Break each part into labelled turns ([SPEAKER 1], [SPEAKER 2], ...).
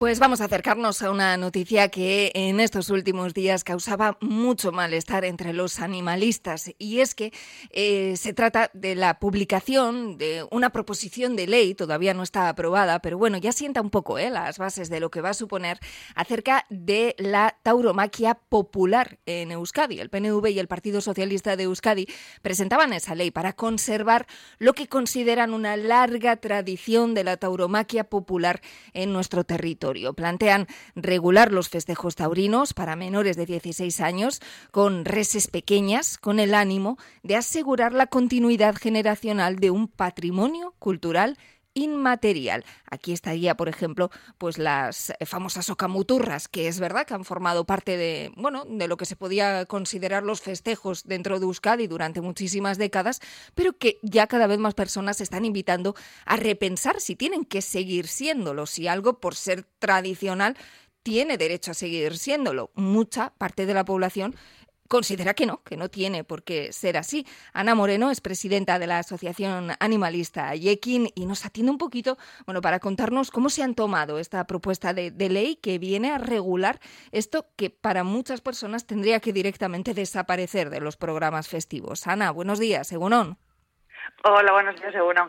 [SPEAKER 1] Pues vamos a acercarnos a una noticia que en estos últimos días causaba mucho malestar entre los animalistas, y es que se trata de la publicación de una proposición de ley, todavía no está aprobada, pero bueno, ya sienta un poco las bases de lo que va a suponer acerca de la tauromaquia popular en Euskadi. El PNV y el Partido Socialista de Euskadi presentaban esa ley para conservar lo que consideran una larga tradición de la tauromaquia popular en nuestro territorio. Plantean regular los festejos taurinos para menores de 16 años con reses pequeñas, con el ánimo de asegurar la continuidad generacional de un patrimonio cultural inmaterial. Aquí estaría, por ejemplo, pues las famosas ocamuturras, que es verdad que han formado parte de lo que se podía considerar los festejos dentro de Euskadi durante muchísimas décadas, pero que ya cada vez más personas se están invitando a repensar si tienen que seguir siéndolo, si algo por ser tradicional tiene derecho a seguir siéndolo. Mucha parte de la población considera que no tiene por qué ser así. Ana Moreno es presidenta de la Asociación Animalista Yekin y nos atiende un poquito, para contarnos cómo se han tomado esta propuesta de ley que viene a regular esto que para muchas personas tendría que directamente desaparecer de los programas festivos. Ana, buenos días, Egunon.
[SPEAKER 2] Hola, buenos días, Egunon.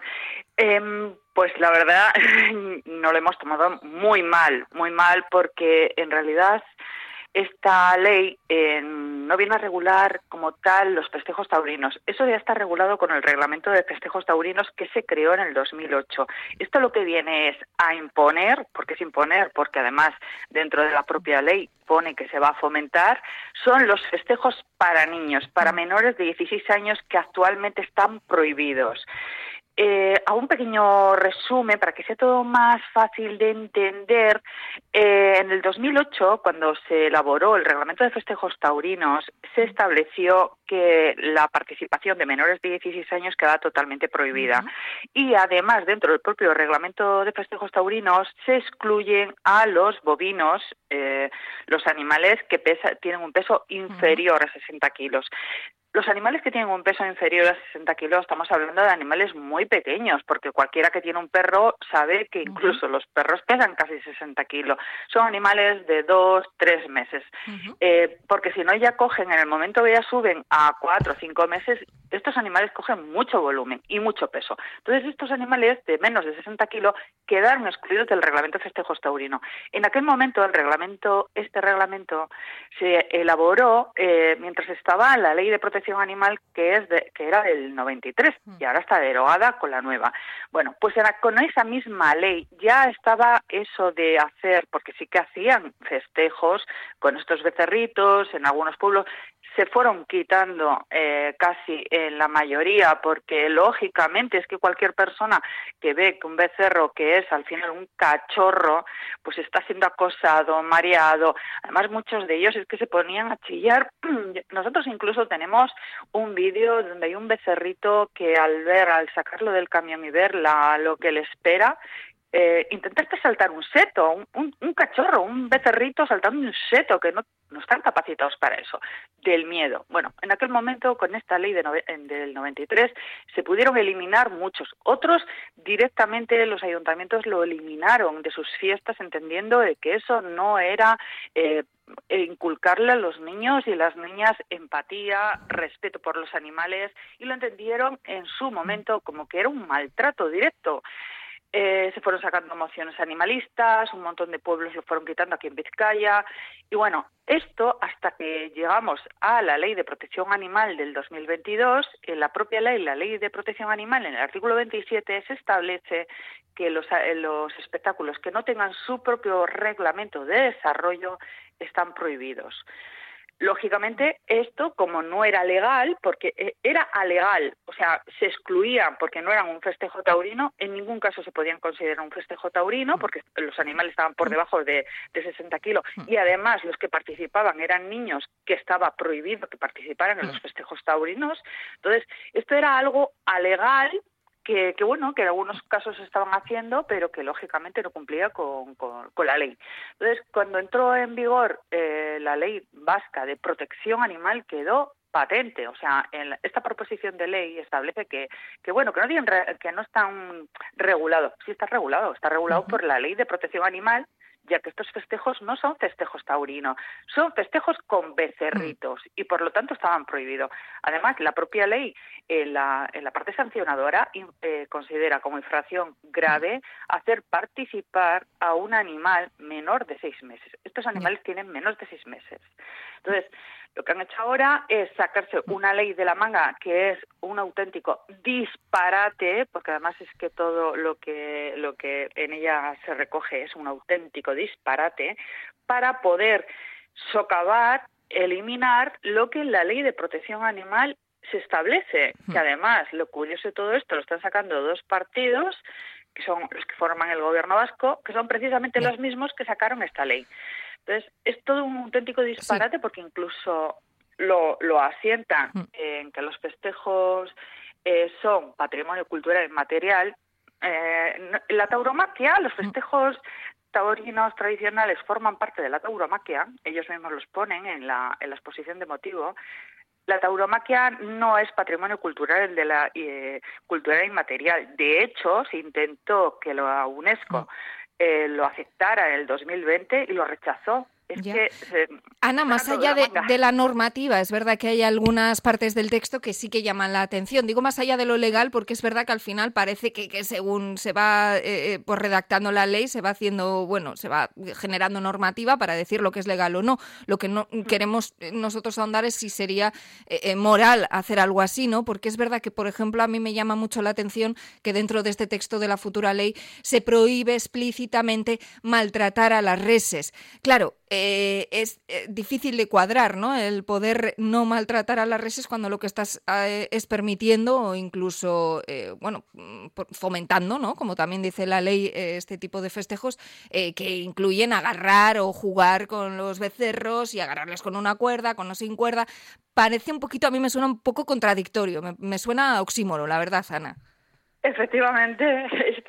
[SPEAKER 2] Pues la verdad no lo hemos tomado muy mal, porque en realidad esta ley no viene a regular como tal los festejos taurinos. Eso ya está regulado con el reglamento de festejos taurinos que se creó en el 2008. Esto lo que viene es a imponer, porque es imponer, porque además dentro de la propia ley pone que se va a fomentar, son los festejos para niños, para menores de 16 años que actualmente están prohibidos. A un pequeño resumen para que sea todo más fácil de entender. En el 2008, cuando se elaboró el reglamento de festejos taurinos, se estableció que la participación de menores de 16 años quedaba totalmente prohibida. Y además, dentro del propio reglamento de festejos taurinos, se excluyen a los bovinos, los animales que tienen un peso inferior a 60 kilos. Los animales que tienen un peso inferior a 60 kilos, estamos hablando de animales muy pequeños, porque cualquiera que tiene un perro sabe que incluso los perros pesan casi 60 kilos. Son animales de 2-3 meses. Porque si no ya cogen, en el momento que ya suben a 4 o 5 meses, estos animales cogen mucho volumen y mucho peso. Entonces estos animales de menos de 60 kilos quedaron excluidos del reglamento de festejos taurino. En aquel momento este reglamento se elaboró mientras estaba la ley de protección animal que era del 93 y ahora está derogada con la nueva. Bueno, pues con esa misma ley ya estaba eso de hacer, porque sí que hacían festejos con estos becerritos en algunos pueblos. Se fueron quitando casi en la mayoría, porque lógicamente es que cualquier persona que ve que un becerro, que es al final un cachorro, pues está siendo acosado, mareado. Además, muchos de ellos es que se ponían a chillar. Nosotros incluso tenemos un vídeo donde hay un becerrito que al sacarlo del camión y ver lo que le espera, intentaste saltar un seto, un cachorro, un becerrito saltando un seto, que no están capacitados para eso, del miedo. Bueno, en aquel momento, con esta ley del 93, se pudieron eliminar muchos. Otros, directamente los ayuntamientos lo eliminaron de sus fiestas, entendiendo de que eso no era inculcarle a los niños y las niñas empatía, respeto por los animales, y lo entendieron en su momento como que era un maltrato directo. Se fueron sacando mociones animalistas, un montón de pueblos lo fueron quitando aquí en Vizcaya, y bueno, esto hasta que llegamos a la Ley de Protección Animal del 2022. En la propia ley, la Ley de Protección Animal, en el artículo 27, se establece que los espectáculos que no tengan su propio reglamento de desarrollo están prohibidos. Lógicamente, esto, como no era legal, porque era alegal, o sea, se excluían porque no eran un festejo taurino, en ningún caso se podían considerar un festejo taurino, porque los animales estaban por debajo de 60 kilos, y además los que participaban eran niños, que estaba prohibido que participaran en los festejos taurinos. Entonces, esto era algo alegal, que en algunos casos se estaban haciendo, pero que lógicamente no cumplía con la ley. Entonces, cuando entró en vigor la ley vasca de protección animal, quedó patente. O sea, esta proposición de ley establece que no están regulados. Sí está regulado por la Ley de Protección Animal, ya que estos festejos no son festejos taurinos, son festejos con becerritos y por lo tanto estaban prohibidos. Además, la propia ley en la parte sancionadora considera como infracción grave hacer participar a un animal menor de 6 meses. Estos animales tienen menos de 6 meses. Entonces, lo que han hecho ahora es sacarse una ley de la manga que es un auténtico disparate, porque además es que todo lo que en ella se recoge es un auténtico disparate, para poder socavar, eliminar lo que en la ley de protección animal se establece, que además lo curioso de todo esto lo están sacando 2 partidos, que son los que forman el gobierno vasco, que son precisamente los mismos que sacaron esta ley. Entonces, es todo un auténtico disparate porque incluso lo asientan en que los festejos son patrimonio cultural inmaterial. La tauromaquia, los festejos taurinos tradicionales forman parte de la tauromaquia, ellos mismos los ponen en la exposición de motivo. La tauromaquia no es patrimonio cultural de la cultural inmaterial. De hecho, se intentó que la UNESCO lo aceptara en el 2020 y lo rechazó.
[SPEAKER 1] Ana, más allá de la normativa, es verdad que hay algunas partes del texto que sí que llaman la atención. Digo más allá de lo legal porque es verdad que al final parece que según se va pues redactando la ley se va haciendo, se va generando normativa para decir lo que es legal o no. Lo que no queremos nosotros ahondar es si sería moral hacer algo así, ¿no? Porque es verdad que, por ejemplo, a mí me llama mucho la atención que dentro de este texto de la futura ley se prohíbe explícitamente maltratar a las reses. Claro, es difícil de cuadrar, ¿no? El poder no maltratar a las reses cuando lo que estás es permitiendo o incluso, fomentando, ¿no? Como también dice la ley, este tipo de festejos que incluyen agarrar o jugar con los becerros y agarrarles con una cuerda, con o sin cuerda. Parece un poquito, a mí me suena un poco contradictorio, me suena a oxímoro, la verdad, Ana.
[SPEAKER 2] Efectivamente.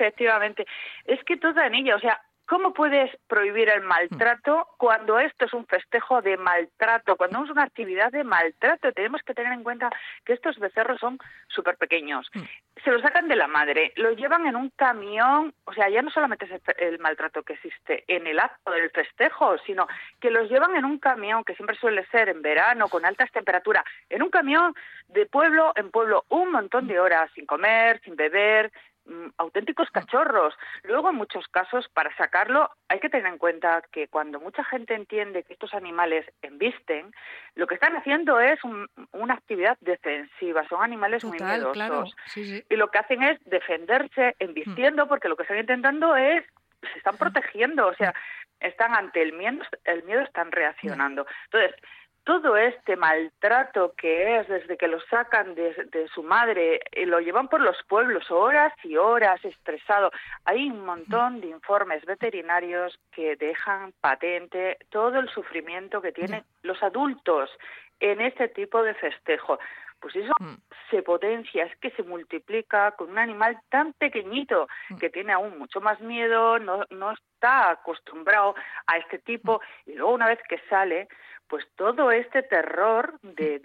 [SPEAKER 2] Es que todo en ella, o sea, ¿cómo puedes prohibir el maltrato cuando esto es un festejo de maltrato, cuando es una actividad de maltrato? Tenemos que tener en cuenta que estos becerros son súper pequeños. Se los sacan de la madre, los llevan en un camión, o sea, ya no solamente es el maltrato que existe en el acto del festejo, sino que los llevan en un camión, que siempre suele ser en verano, con altas temperaturas, en un camión de pueblo en pueblo, un montón de horas, sin comer, sin beber, auténticos cachorros. Luego, en muchos casos, para sacarlo hay que tener en cuenta que cuando mucha gente entiende que estos animales embisten, lo que están haciendo es una actividad defensiva. Son animales muy miedosos.
[SPEAKER 1] Claro. Sí.
[SPEAKER 2] Y lo que hacen es defenderse embistiendo, porque lo que están intentando es, se están protegiendo, o sea, están ante el miedo están reaccionando. Entonces, todo este maltrato que es desde que lo sacan de su madre, lo llevan por los pueblos horas y horas estresado. Hay un montón de informes veterinarios que dejan patente todo el sufrimiento que tienen los adultos en este tipo de festejo. Pues eso se potencia, es que se multiplica con un animal tan pequeñito que tiene aún mucho más miedo, no está acostumbrado a este tipo, y luego una vez que sale, pues todo este terror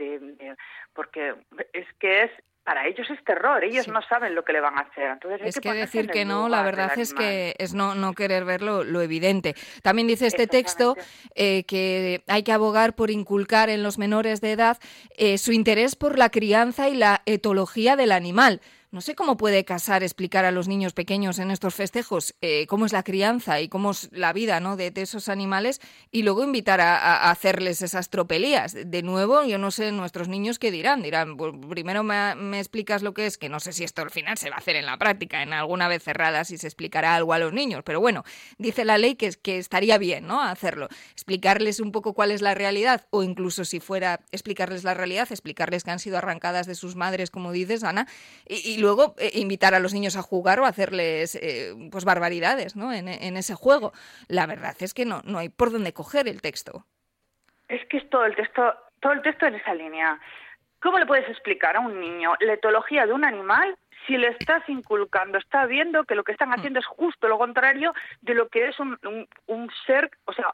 [SPEAKER 2] porque es que para ellos es terror, ellos no saben lo que le van a hacer. Entonces
[SPEAKER 1] es que decir que no, la verdad es que es no querer ver lo evidente. También dice este texto que hay que abogar por inculcar en los menores de edad su interés por la crianza y la etología del animal. No sé cómo puede Casar explicar a los niños pequeños en estos festejos cómo es la crianza y cómo es la vida, ¿no?, de esos animales, y luego invitar a hacerles esas tropelías. De nuevo, yo no sé nuestros niños qué dirán. Dirán, primero me explicas lo que es, que no sé si esto al final se va a hacer en la práctica, en alguna vez cerrada, si se explicará algo a los niños. Pero bueno, dice la ley que estaría bien, ¿no?, hacerlo. Explicarles un poco cuál es la realidad, o incluso si fuera explicarles la realidad, explicarles que han sido arrancadas de sus madres, como dices, Ana, y luego invitar a los niños a jugar o hacerles pues barbaridades, ¿no?, en ese juego. La verdad es que no hay por dónde coger el texto.
[SPEAKER 2] Es que es todo el texto en esa línea. ¿Cómo le puedes explicar a un niño la etología de un animal si le estás inculcando, está viendo que lo que están haciendo es justo lo contrario de lo que es un ser, o sea,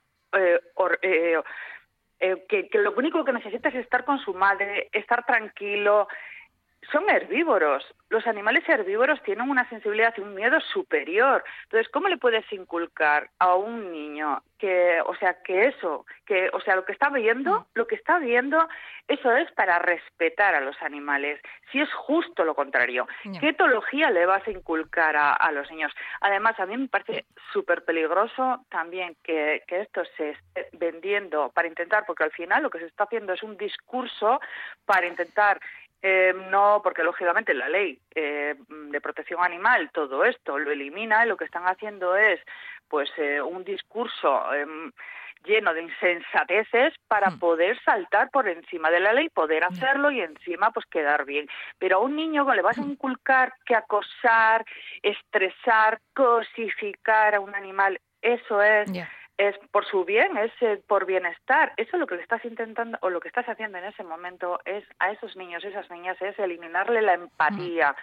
[SPEAKER 2] que lo único que necesita es estar con su madre, estar tranquilo? son herbívoros. Los animales herbívoros tienen una sensibilidad y un miedo superior. Entonces, ¿cómo le puedes inculcar a un niño que, o sea, lo que está viendo, eso es para respetar a los animales? Si es justo lo contrario, ¿qué etología le vas a inculcar a los niños? Además, a mí me parece súper peligroso también que esto se esté vendiendo para intentar, porque al final lo que se está haciendo es un discurso para intentar no, porque lógicamente la ley de protección animal todo esto lo elimina, y lo que están haciendo es pues un discurso lleno de insensateces para poder saltar por encima de la ley, poder hacerlo y encima pues quedar bien. Pero a un niño le vas a inculcar que acosar, estresar, cosificar a un animal, eso es... es por su bien, es por bienestar. Eso es lo que le estás intentando, o lo que estás haciendo en ese momento es a esos niños, esas niñas, es eliminarle la empatía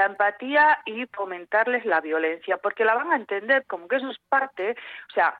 [SPEAKER 2] y fomentarles la violencia, porque la van a entender como que eso es parte, o sea,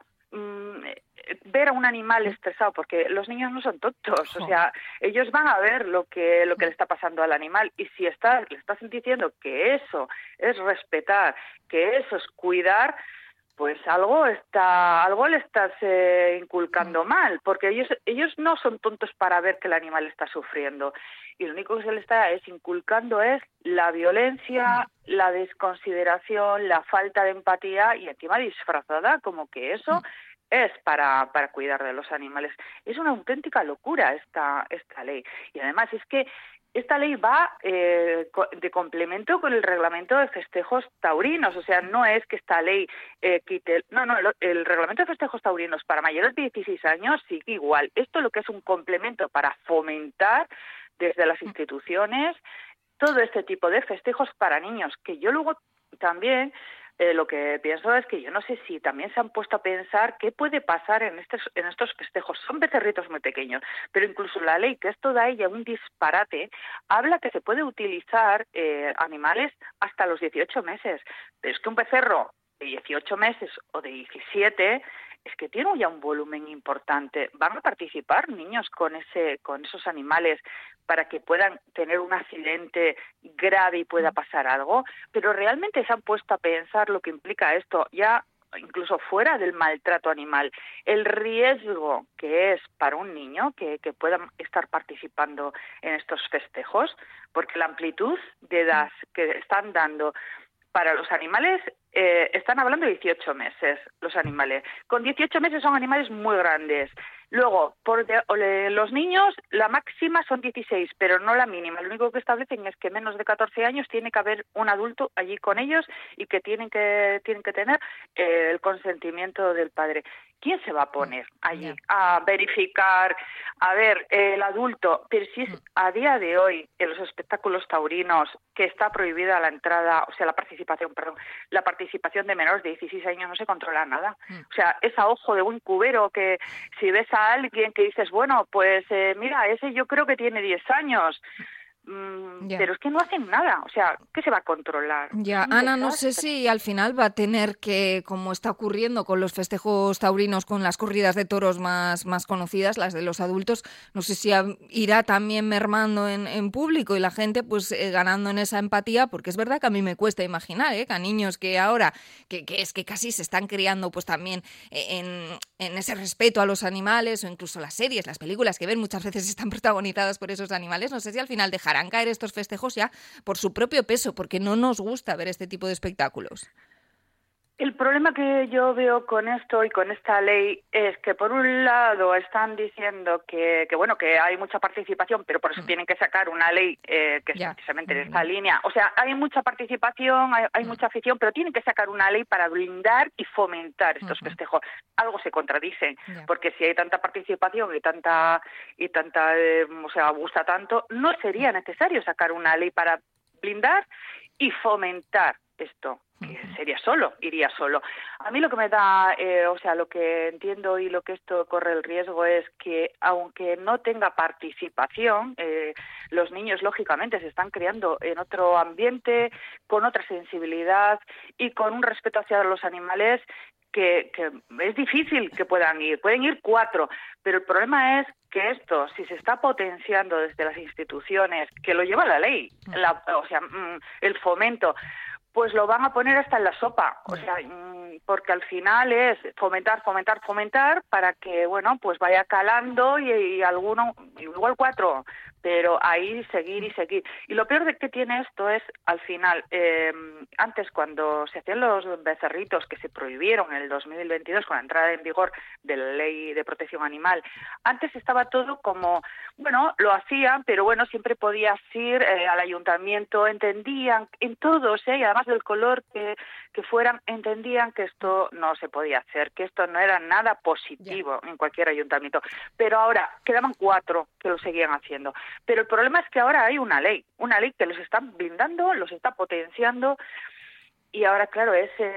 [SPEAKER 2] ver a un animal estresado, porque los niños no son tontos, o sea, ellos van a ver lo que le está pasando al animal, y si le estás diciendo que eso es respetar, que eso es cuidar, pues algo le estás inculcando mal, porque ellos no son tontos para ver que el animal está sufriendo, y lo único que se le está inculcando es la violencia, la desconsideración, la falta de empatía, y encima disfrazada como que eso es para cuidar de los animales. Es una auténtica locura esta ley, y además es que esta ley va de complemento con el reglamento de festejos taurinos, o sea, no es que esta ley quite... el reglamento de festejos taurinos para mayores de 16 años sigue igual. Esto lo que es un complemento para fomentar desde las instituciones todo este tipo de festejos para niños, que yo luego también... lo que pienso es que yo no sé si también se han puesto a pensar qué puede pasar en estos festejos. Son becerritos muy pequeños, pero incluso la ley, que esto da ella un disparate, habla que se puede utilizar animales hasta los 18 meses. Pero es que un becerro de 18 meses o de 17 es que tiene ya un volumen importante. Van a participar niños con esos animales para que puedan tener un accidente grave y pueda pasar algo, pero realmente se han puesto a pensar lo que implica esto, ya incluso fuera del maltrato animal, el riesgo que es para un niño que puedan estar participando en estos festejos, porque la amplitud de edad que están dando para los animales, están hablando de 18 meses, los animales. Con 18 meses son animales muy grandes. Luego, los niños, la máxima son 16, pero no la mínima. Lo único que establecen es que menos de 14 años tiene que haber un adulto allí con ellos y que tienen que tener el consentimiento del padre. ¿Quién se va a poner allí a verificar, a ver, el adulto? Pero si es a día de hoy en los espectáculos taurinos que está prohibida la entrada, o sea, la participación de menores de 16 años, no se controla nada. O sea, es a ojo de un cubero que si ves a alguien que dices, bueno, pues mira, ese yo creo que tiene 10 años. Pero es que no hacen nada, o sea, ¿qué se va a controlar?
[SPEAKER 1] Ya, Ana, no sé si al final va a tener que, como está ocurriendo con los festejos taurinos, con las corridas de toros más conocidas, las de los adultos, no sé si irá también mermando en público y la gente pues ganando en esa empatía, porque es verdad que a mí me cuesta imaginar que a niños que ahora, que es que casi se están criando pues también en ese respeto a los animales, o incluso las series, las películas que ven muchas veces están protagonizadas por esos animales, no sé si al final dejarán caer estos festejos ya por su propio peso, porque no nos gusta ver este tipo de espectáculos.
[SPEAKER 2] El problema que yo veo con esto y con esta ley es que por un lado están diciendo que bueno, que hay mucha participación, pero por eso tienen que sacar una ley que es precisamente de esta línea. O sea, hay mucha participación, hay mucha afición, pero tienen que sacar una ley para blindar y fomentar estos festejos. Algo se contradice, porque si hay tanta participación y tanta o sea, gusta tanto, no sería necesario sacar una ley para blindar y fomentar esto, que iría solo. A mí lo que me da, o sea, lo que entiendo y lo que esto corre el riesgo es que, aunque no tenga participación, los niños lógicamente se están criando en otro ambiente, con otra sensibilidad y con un respeto hacia los animales que es difícil que puedan ir 4, pero el problema es que esto, si se está potenciando desde las instituciones, que lo lleva la ley, el fomento, pues lo van a poner hasta en la sopa, o sea, porque al final es fomentar para que, bueno, pues vaya calando y alguno, igual 4, pero ahí seguir. Y lo peor de que tiene esto es, al final, antes cuando se hacían los becerritos que se prohibieron en el 2022 con la entrada en vigor de la Ley de Protección Animal, antes estaba todo como, bueno, lo hacían, pero bueno, siempre podías ir al ayuntamiento, entendían, en todos, y además del color que fueran, entendían que esto no se podía hacer, que esto no era nada positivo en cualquier ayuntamiento. Pero ahora quedaban 4 que lo seguían haciendo. Pero el problema es que ahora hay una ley que los está blindando, los está potenciando, y ahora, claro,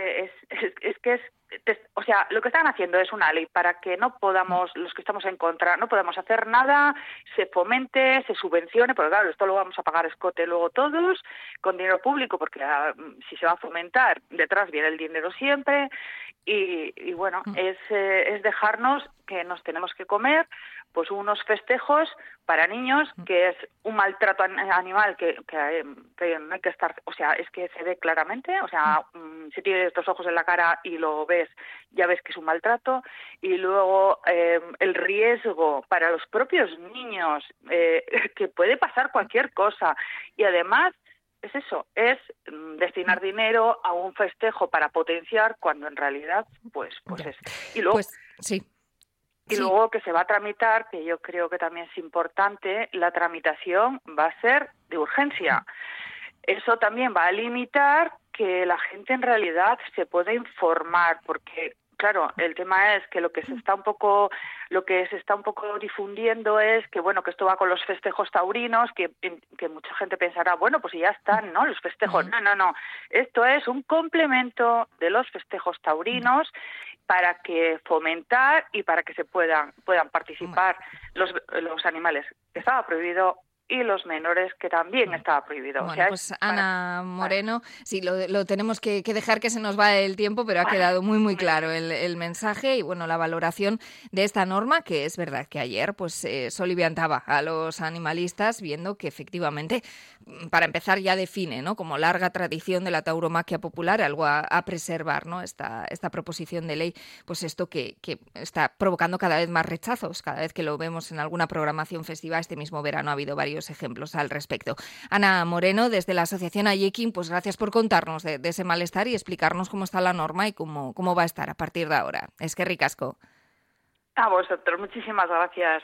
[SPEAKER 2] o sea, lo que están haciendo es una ley para que no podamos, los que estamos en contra, no podamos hacer nada, se fomente, se subvencione, porque claro, esto lo vamos a pagar escote luego todos, con dinero público, porque si se va a fomentar, detrás viene el dinero siempre, y bueno, es dejarnos que nos tenemos que comer pues unos festejos para niños, que es un maltrato animal que no hay que estar, o sea, es que se ve claramente, o sea, si tienes estos ojos en la cara y lo ves, ya ves que es un maltrato, y luego el riesgo para los propios niños, que puede pasar cualquier cosa, y además es eso, es destinar dinero a un festejo para potenciar cuando en realidad pues es. Y luego,
[SPEAKER 1] pues sí.
[SPEAKER 2] Y luego que se va a tramitar, que yo creo que también es importante, la tramitación va a ser de urgencia. Eso también va a limitar que la gente en realidad se pueda informar, porque claro, el tema es que lo que se está un poco difundiendo es que bueno, que esto va con los festejos taurinos, que mucha gente pensará, bueno, pues ya están, ¿no? Los festejos. No. Esto es un complemento de los festejos taurinos para que fomentar y para que se puedan participar los animales que estaba prohibido y los menores, que también estaba prohibido.
[SPEAKER 1] Bueno,
[SPEAKER 2] o sea,
[SPEAKER 1] pues Ana Moreno, sí, lo tenemos que dejar, que se nos va el tiempo, pero ha quedado muy claro el mensaje y bueno, la valoración de esta norma, que es verdad que ayer pues soliviantaba a los animalistas, viendo que efectivamente, para empezar, ya define, ¿no?, como larga tradición de la tauromaquia popular, algo a preservar, ¿no?, esta proposición de ley, pues esto que está provocando cada vez más rechazos, cada vez que lo vemos en alguna programación festiva. Este mismo verano ha habido varios ejemplos al respecto. Ana Moreno, desde la asociación Ayekin, pues gracias por contarnos de ese malestar y explicarnos cómo está la norma y cómo va a estar a partir de ahora. Eskerrik asko.
[SPEAKER 2] A vosotros, muchísimas gracias.